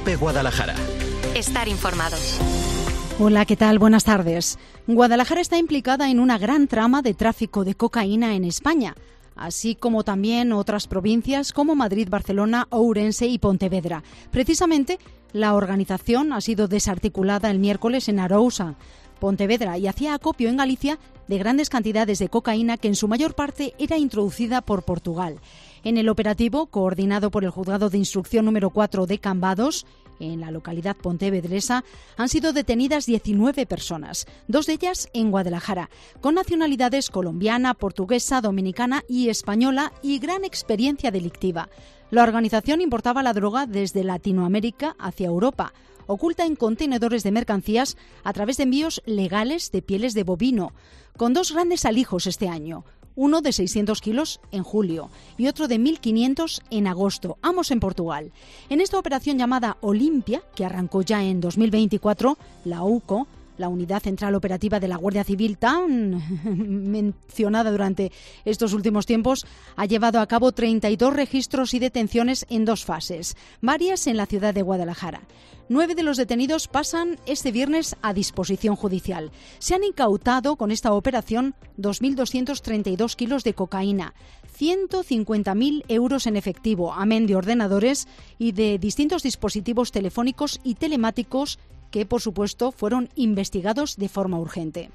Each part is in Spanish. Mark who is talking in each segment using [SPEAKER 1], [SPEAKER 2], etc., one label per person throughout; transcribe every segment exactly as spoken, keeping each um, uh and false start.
[SPEAKER 1] COPE Guadalajara.
[SPEAKER 2] Estar informado.
[SPEAKER 3] Hola, ¿qué tal? Buenas tardes. Guadalajara está implicada en una gran trama de tráfico de cocaína en España, así como también otras provincias como Madrid, Barcelona, Ourense y Pontevedra. Precisamente, la organización ha sido desarticulada el miércoles en Arousa, Pontevedra, y hacía acopio en Galicia de grandes cantidades de cocaína que en su mayor parte era introducida por Portugal. En el operativo, coordinado por el Juzgado de Instrucción número cuatro de Cambados, en la localidad pontevedresa, han sido detenidas diecinueve personas, dos de ellas en Guadalajara, con nacionalidades colombiana, portuguesa, dominicana y española y gran experiencia delictiva. La organización importaba la droga desde Latinoamérica hacia Europa, oculta en contenedores de mercancías a través de envíos legales de pieles de bovino, con dos grandes alijos este año. Uno de seiscientos kilos en julio y otro de mil quinientos en agosto, ambos en Portugal. En esta operación llamada Olimpia, que arrancó ya en dos mil veinticuatro, la U C O, la Unidad Central Operativa de la Guardia Civil, tan mencionada durante estos últimos tiempos, ha llevado a cabo treinta y dos registros y detenciones en dos fases, varias en la ciudad de Guadalajara. Nueve de los detenidos pasan este viernes a disposición judicial. Se han incautado con esta operación dos mil doscientos treinta y dos kilos de cocaína, ciento cincuenta mil euros en efectivo, amén de ordenadores y de distintos dispositivos telefónicos y telemáticos que, por supuesto, fueron investigados de forma urgente.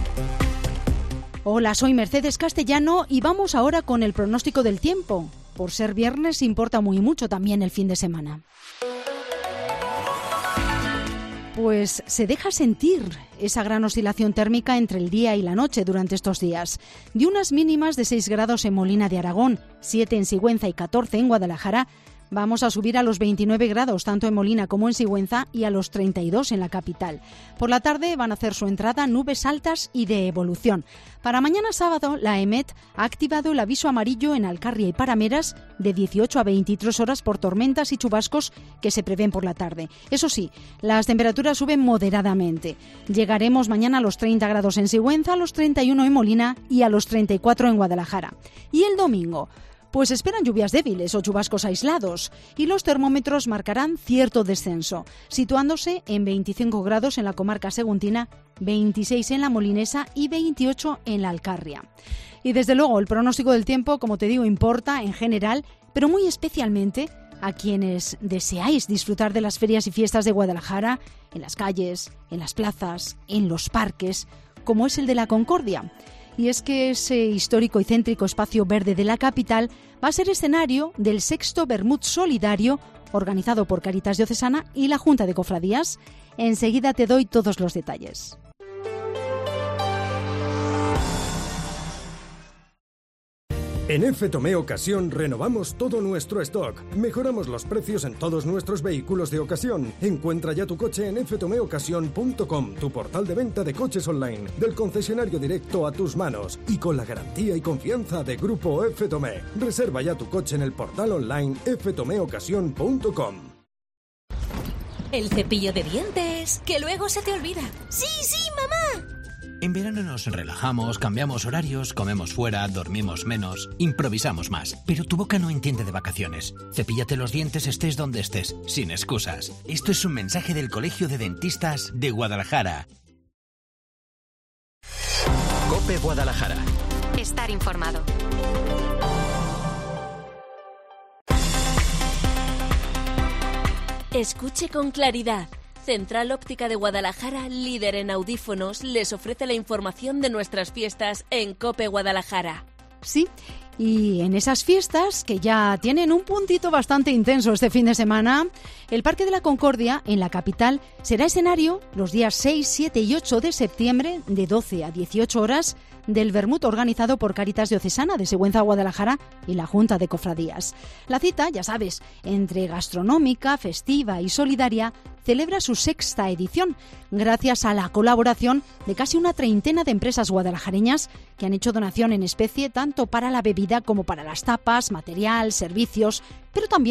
[SPEAKER 3] Hola, soy Mercedes Castellano y vamos ahora con el pronóstico del tiempo. Por ser viernes importa muy mucho también el fin de semana. Pues se deja sentir esa gran oscilación térmica entre el día y la noche durante estos días. De unas mínimas de seis grados en Molina de Aragón, siete en Sigüenza y catorce en Guadalajara, vamos a subir a los veintinueve grados tanto en Molina como en Sigüenza y a los treinta y dos en la capital. Por la tarde van a hacer su entrada nubes altas y de evolución. Para mañana sábado, la EMET ha activado el aviso amarillo en Alcarria y Parameras de dieciocho a veintitrés horas por tormentas y chubascos que se prevén por la tarde. Eso sí, las temperaturas suben moderadamente. Llegaremos mañana a los treinta grados en Sigüenza, a los treinta y uno en Molina y a los treinta y cuatro en Guadalajara. Y el domingo, pues esperan lluvias débiles o chubascos aislados y los termómetros marcarán cierto descenso, situándose en veinticinco grados en la comarca seguntina, veintiséis en la molinesa y veintiocho en la Alcarria. Y desde luego el pronóstico del tiempo, como te digo, importa en general, pero muy especialmente a quienes deseáis disfrutar de las ferias y fiestas de Guadalajara, en las calles, en las plazas, en los parques, como es el de la Concordia. Y es que ese histórico y céntrico espacio verde de la capital va a ser escenario del sexto Vermut Solidario organizado por Cáritas Diocesana y la Junta de Cofradías. Enseguida te doy todos los detalles.
[SPEAKER 4] En F. Tomé Ocasión renovamos todo nuestro stock. Mejoramos los precios en todos nuestros vehículos de ocasión. Encuentra ya tu coche en f tome ocasión punto com, tu portal de venta de coches online, del concesionario directo a tus manos y con la garantía y confianza de Grupo F. Tomé. Reserva ya tu coche en el portal online f tome ocasión punto com.
[SPEAKER 5] El cepillo de dientes, que luego se te olvida. ¡Sí, sí, mamá!
[SPEAKER 6] En verano nos relajamos, cambiamos horarios, comemos fuera, dormimos menos, improvisamos más. Pero tu boca no entiende de vacaciones. Cepíllate los dientes estés donde estés, sin excusas. Esto es un mensaje del Colegio de Dentistas de Guadalajara.
[SPEAKER 1] COPE Guadalajara.
[SPEAKER 2] Estar informado.
[SPEAKER 5] Escuche con claridad. Central Óptica de Guadalajara, líder en audífonos, les ofrece la información de nuestras fiestas en COPE Guadalajara.
[SPEAKER 3] Sí, y en esas fiestas, que ya tienen un puntito bastante intenso este fin de semana, el Parque de la Concordia, en la capital, será escenario los días seis, siete y ocho de septiembre, de doce a dieciocho horas, del Vermut organizado por Cáritas Diocesana de Sigüenza, Guadalajara y la Junta de Cofradías. La cita, ya sabes, entre gastronómica, festiva y solidaria, celebra su sexta edición, gracias a la colaboración de casi una treintena de empresas guadalajareñas que han hecho donación en especie tanto para la bebida como para las tapas, material, servicios, pero también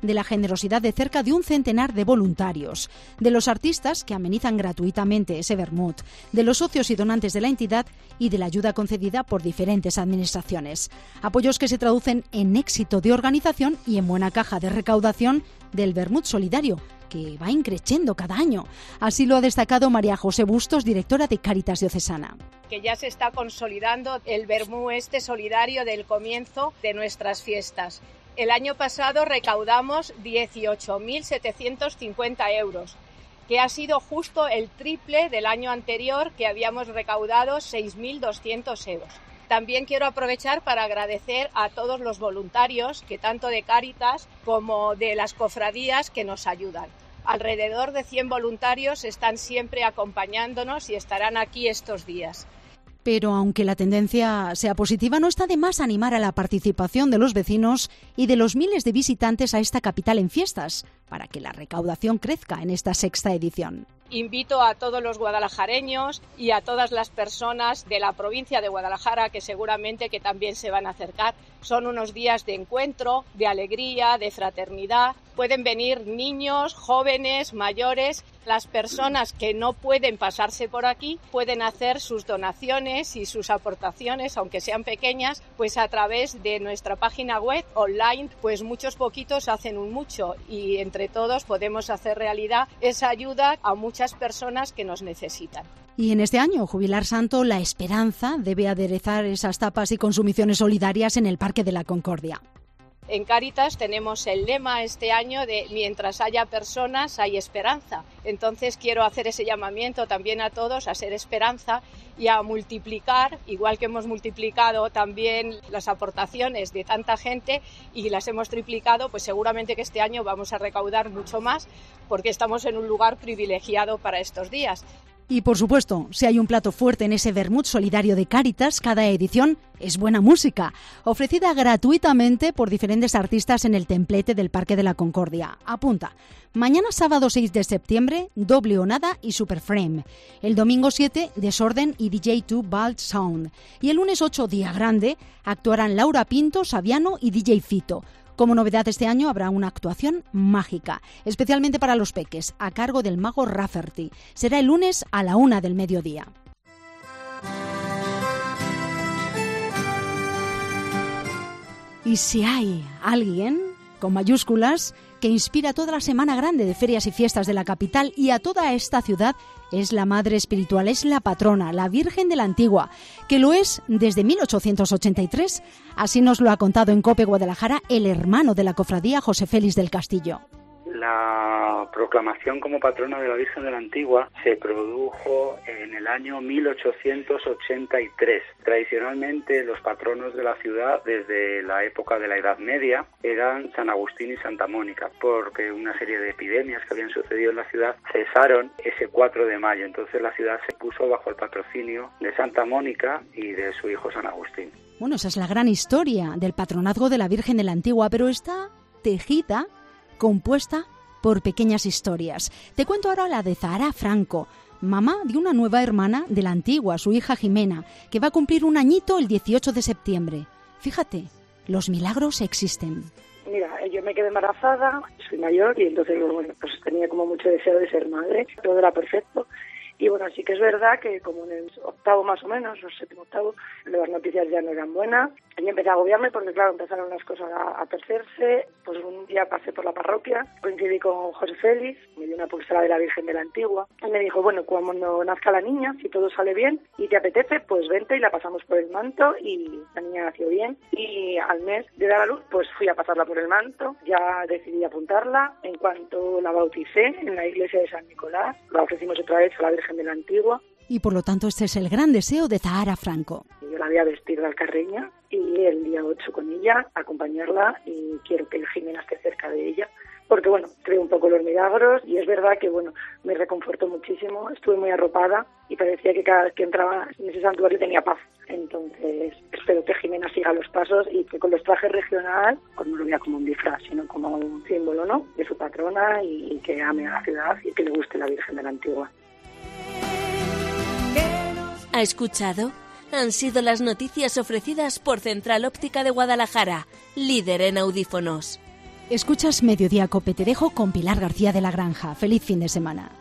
[SPEAKER 3] de la generosidad de cerca de un centenar de voluntarios, de los artistas que amenizan gratuitamente ese vermut, de los socios y donantes de la entidad y de la ayuda concedida por diferentes administraciones. Apoyos que se traducen en éxito de organización y en buena caja de recaudación del vermut solidario, que va increciendo cada año. Así lo ha destacado María José Bustos, directora de Cáritas Diocesana.
[SPEAKER 7] Que ya se está consolidando el vermú este solidario del comienzo de nuestras fiestas. El año pasado recaudamos dieciocho mil setecientos cincuenta euros, que ha sido justo el triple del año anterior, que habíamos recaudado seis mil doscientos euros. También quiero aprovechar para agradecer a todos los voluntarios, que tanto de Cáritas como de las cofradías, que nos ayudan. Alrededor de cien voluntarios están siempre acompañándonos y estarán aquí estos días.
[SPEAKER 3] Pero aunque la tendencia sea positiva, no está de más animar a la participación de los vecinos y de los miles de visitantes a esta capital en fiestas, para que la recaudación crezca en esta sexta edición.
[SPEAKER 7] Invito a todos los guadalajareños y a todas las personas de la provincia de Guadalajara, que seguramente que también se van a acercar. Son unos días de encuentro, de alegría, de fraternidad. Pueden venir niños, jóvenes, mayores. Las personas que no pueden pasarse por aquí pueden hacer sus donaciones y sus aportaciones, aunque sean pequeñas, pues a través de nuestra página web online. Pues muchos poquitos hacen un mucho y entre todos podemos hacer realidad esa ayuda a muchas personas que nos necesitan.
[SPEAKER 3] Y en este año, Jubilar Santo, la esperanza debe aderezar esas tapas y consumiciones solidarias en el Parque de la Concordia.
[SPEAKER 7] En Cáritas tenemos el lema este año de mientras haya personas hay esperanza. Entonces quiero hacer ese llamamiento también a todos a ser esperanza y a multiplicar, igual que hemos multiplicado también las aportaciones de tanta gente y las hemos triplicado, pues seguramente que este año vamos a recaudar mucho más porque estamos en un lugar privilegiado para estos días.
[SPEAKER 3] Y por supuesto, si hay un plato fuerte en ese vermut solidario de Cáritas, cada edición es buena música, ofrecida gratuitamente por diferentes artistas en el templete del Parque de la Concordia. Apunta, mañana sábado seis de septiembre, Doble o Nada y Superframe. El domingo siete, Desorden y D J dos Bald Sound. Y el lunes ocho, Día Grande, actuarán Laura Pinto, Saviano y D J Fito. Como novedad este año habrá una actuación mágica, especialmente para los peques, a cargo del mago Rafferty. Será el lunes a la una del mediodía. Y si hay alguien, con mayúsculas, que inspira toda la Semana Grande de ferias y fiestas de la capital y a toda esta ciudad, es la Madre Espiritual, es la patrona, la Virgen de la Antigua, que lo es desde mil ochocientos ochenta y tres. Así nos lo ha contado en COPE Guadalajara el hermano de la cofradía, José Félix del Castillo.
[SPEAKER 8] La proclamación como patrona de la Virgen de la Antigua se produjo en el año mil ochocientos ochenta y tres. Tradicionalmente los patronos de la ciudad desde la época de la Edad Media eran San Agustín y Santa Mónica, porque una serie de epidemias que habían sucedido en la ciudad cesaron ese cuatro de mayo. Entonces la ciudad se puso bajo el patrocinio de Santa Mónica y de su hijo San Agustín.
[SPEAKER 3] Bueno, esa es la gran historia del patronazgo de la Virgen de la Antigua, pero está tejida, compuesta por pequeñas historias. Te cuento ahora la de Zahara Franco, mamá de una nueva hermana de la Antigua, su hija Jimena, que va a cumplir un añito el dieciocho de septiembre. Fíjate, los milagros existen.
[SPEAKER 9] Mira, yo me quedé embarazada, soy mayor y entonces bueno, pues tenía como mucho deseo de ser madre, todo era perfecto. Y bueno, sí que es verdad que como en el octavo más o menos, o séptimo octavo, las noticias ya no eran buenas. Y empecé a agobiarme porque, claro, empezaron las cosas a, a torcerse. Pues un día pasé por la parroquia, coincidí con José Félix, me dio una pulsera de la Virgen de la Antigua. Y me dijo, bueno, cuando nazca la niña, si todo sale bien y te apetece, pues vente y la pasamos por el manto. Y la niña nació bien. Y al mes de dar a luz, pues fui a pasarla por el manto. Ya decidí apuntarla. En cuanto la bauticé en la iglesia de San Nicolás, la ofrecimos otra vez a la Virgen de la Antigua.
[SPEAKER 3] Y por lo tanto este es el gran deseo de Zahara Franco.
[SPEAKER 9] Yo la voy a vestir de alcarreña y el día ocho con ella, acompañarla, y quiero que Jimena esté cerca de ella, porque bueno, creo un poco los milagros y es verdad que bueno, me reconfortó muchísimo, estuve muy arropada y parecía que cada vez que entraba en ese santuario tenía paz. Entonces espero que Jimena siga los pasos y que con los trajes regional, pues no lo vea como un disfraz, sino como un símbolo, ¿no?, de su patrona, y, y que ame a la ciudad y que le guste la Virgen de la Antigua.
[SPEAKER 5] ¿Ha escuchado? Han sido las noticias ofrecidas por Central Óptica de Guadalajara, líder en audífonos.
[SPEAKER 3] Escuchas Mediodía Cope, te dejo con Pilar García de la Granja. Feliz fin de semana.